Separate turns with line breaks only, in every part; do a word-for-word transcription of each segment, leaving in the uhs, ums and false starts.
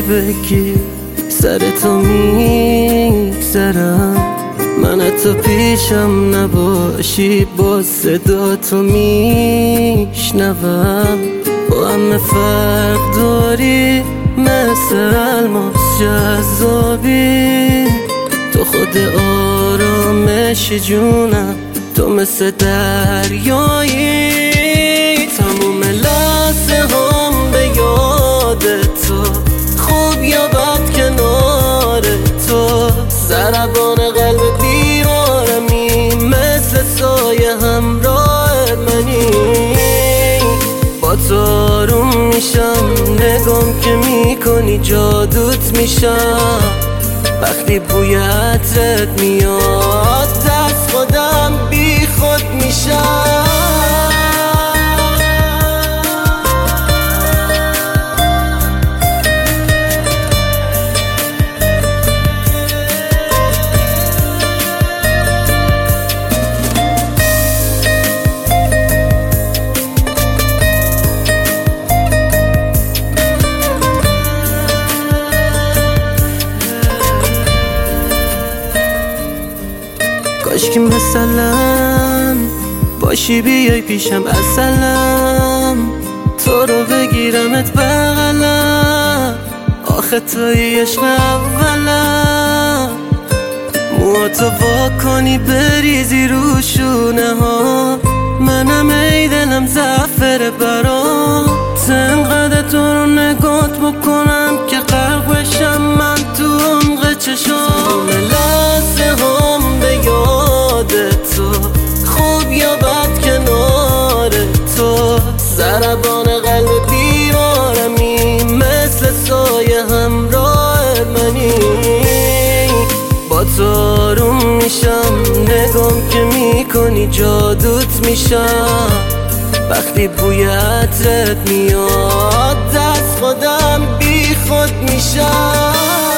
بگی سرتو میگذرم، من حتی پیشم نباشی با صدا تو میشنوم. با همه فرق داری مثل الماس جذابی، تو خود آرامشی جونم، تو مثل دریایی. تموم لحظه هم به یاد تو، خوب یا بد کنار تو، ضربان قلب بیمارمی مثل سایه همراه منی. با تو آروم میشم، نگام که میکنی جادوت میشم. وقتی بوی عطرت میاد دست خودم بی خود میشم. کاشکی مثلا باشی بیای پیشم اصلا، تو رو بگیرمت بغلم، آخه توی عشق اولم. موهاتو وا کنی بریزی رو شونه ها، منم ای دلم زعفر برام. انقدر تو رو نگات بکنم که غرق بشم من تو عمق چشام. لحظه هم به یاد تو، خوب یا بد کنار تو، ضربان قلب بیمارمی مثل سایه همراه منی. با تو آروم میشم، نگام که میکنی جادوت میشم. وقتی بوی عطرت میاد دست خودم بی خود میشم.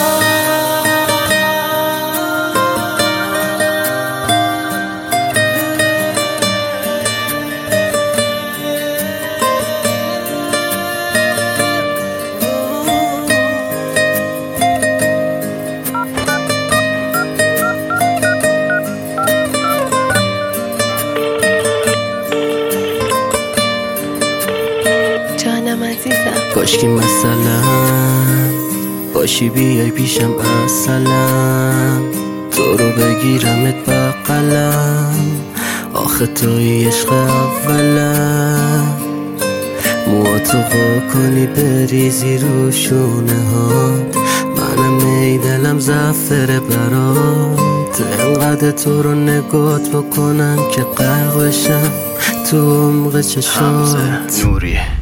کاشکی مثلا باشی بیای پیشم اصلا، تو رو بگیرمت بغلم، آخه توی عشق اولم. موهاتو وا کنی بریزی رو شونه ها، منم ای دلم زعفر برات. انقدر تو رو نگات بکنم که غرق بشم تو عمق چشات.
حمزه نوری.